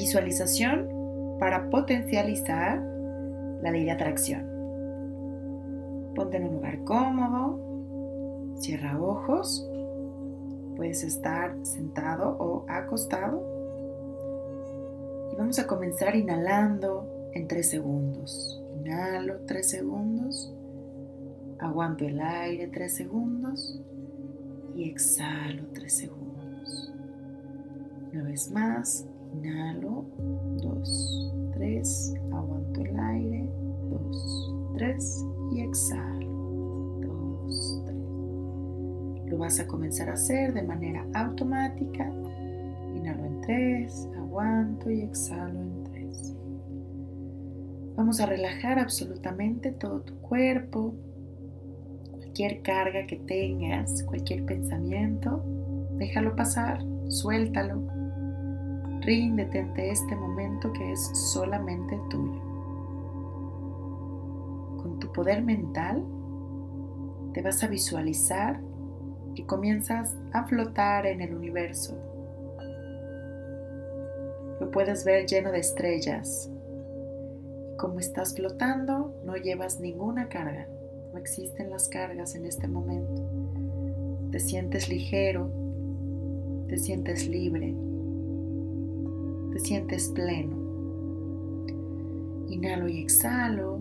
visualización para potencializar la ley de atracción. Ponte en un lugar cómodo, cierra ojos, puedes estar sentado o acostado y vamos a comenzar inhalando en 3 segundos. Inhalo 3 segundos, aguanto el aire 3 segundos y exhalo 3 segundos. Una vez más, inhalo 2, 3, aguanto el aire 2, 3 y exhalo 2, 3. Lo vas a comenzar a hacer de manera automática. Inhalo en 3, aguanto y exhalo en 3. Vamos a relajar absolutamente todo tu cuerpo. Cualquier carga que tengas, cualquier pensamiento, déjalo pasar, suéltalo. Ríndete ante este momento que es solamente tuyo. Con tu poder mental, te vas a visualizar y comienzas a flotar en el universo. Lo puedes ver lleno de estrellas. Como estás flotando, no llevas ninguna carga. No existen las cargas en este momento. Te sientes ligero, te sientes libre, te sientes pleno. Inhalo y exhalo.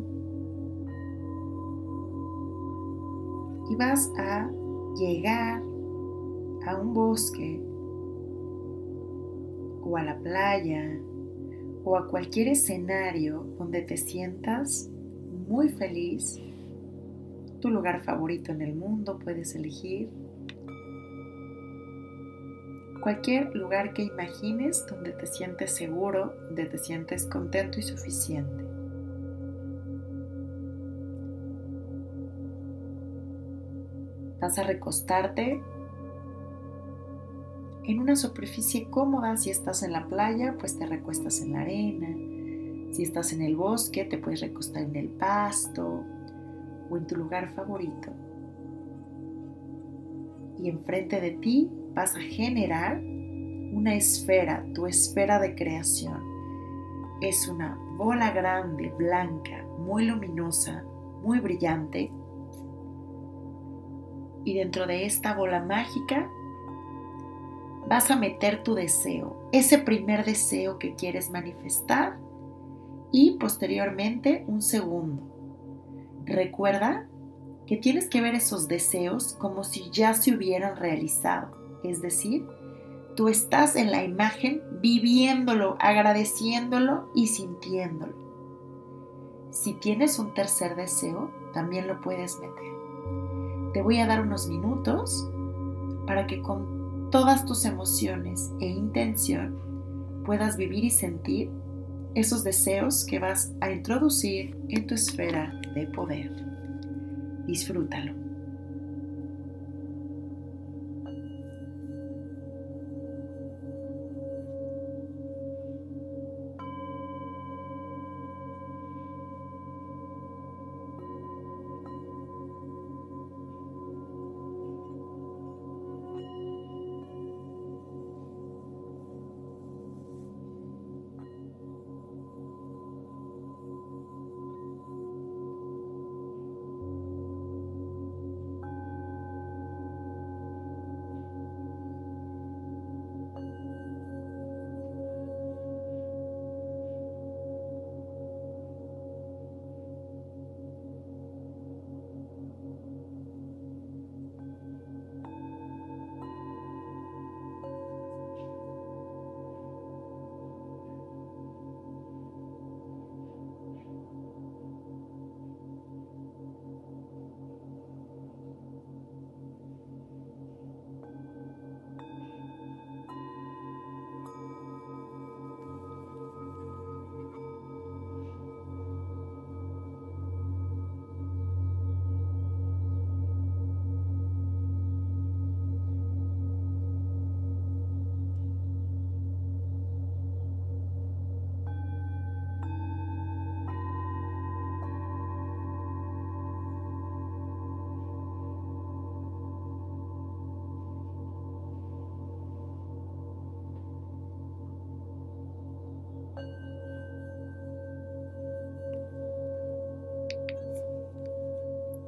Y vas a llegar a un bosque o a la playa o a cualquier escenario donde te sientas muy feliz. Tu lugar favorito en el mundo puedes elegir. Cualquier lugar que imagines donde te sientes seguro, donde te sientes contento y suficiente. Vas a recostarte en una superficie cómoda. Si estás en la playa, pues te recuestas en la arena. Si estás en el bosque, te puedes recostar en el pasto o en tu lugar favorito. Y enfrente de ti vas a generar una esfera, tu esfera de creación. Es una bola grande, blanca, muy luminosa, muy brillante. Y dentro de esta bola mágica vas a meter tu deseo, ese primer deseo que quieres manifestar y posteriormente un segundo. Recuerda que tienes que ver esos deseos como si ya se hubieran realizado, es decir, tú estás en la imagen viviéndolo, agradeciéndolo y sintiéndolo. Si tienes un tercer deseo, también lo puedes meter. Te voy a dar unos minutos para que con todas tus emociones e intención puedas vivir y sentir esos deseos que vas a introducir en tu esfera de poder. Disfrútalo.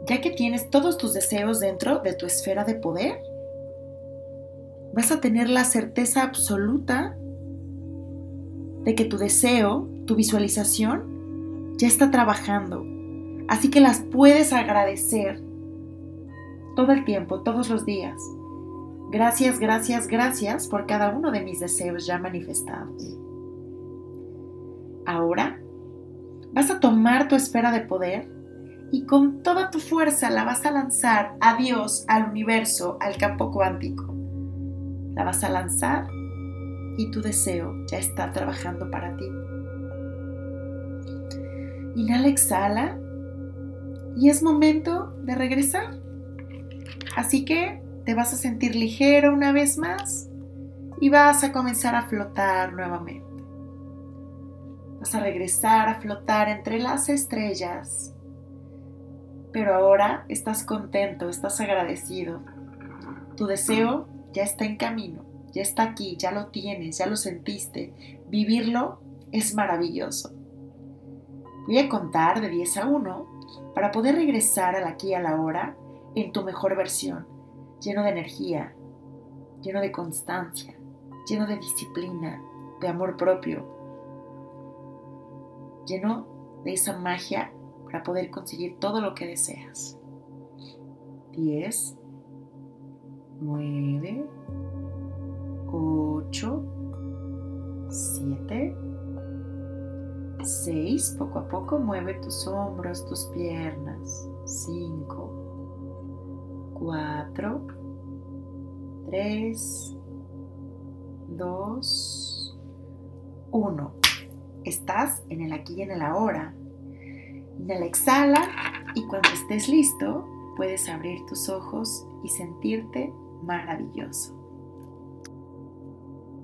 Ya que tienes todos tus deseos dentro de tu esfera de poder, vas a tener la certeza absoluta de que tu deseo, tu visualización, ya está trabajando. Así que las puedes agradecer todo el tiempo, todos los días. Gracias, gracias, gracias por cada uno de mis deseos ya manifestados. Ahora vas a tomar tu esfera de poder y con toda tu fuerza la vas a lanzar a Dios, al universo, al campo cuántico. La vas a lanzar y tu deseo ya está trabajando para ti. Inhala, exhala y es momento de regresar. Así que te vas a sentir ligero una vez más y vas a comenzar a flotar nuevamente. Vas a regresar a flotar entre las estrellas. Pero ahora estás contento, estás agradecido. Tu deseo ya está en camino, ya está aquí, ya lo tienes, ya lo sentiste. Vivirlo es maravilloso. Voy a contar de 10 a 1 para poder regresar al aquí y a la ahora en tu mejor versión, lleno de energía, lleno de constancia, lleno de disciplina, de amor propio, lleno de esa magia para poder conseguir todo lo que deseas. 10, 9, 8, 7, 6, poco a poco mueve tus hombros, tus piernas. 5, 4, 3, 2, 1. Estás en el aquí y en el ahora. Inhala, exhala y cuando estés listo puedes abrir tus ojos y sentirte maravilloso.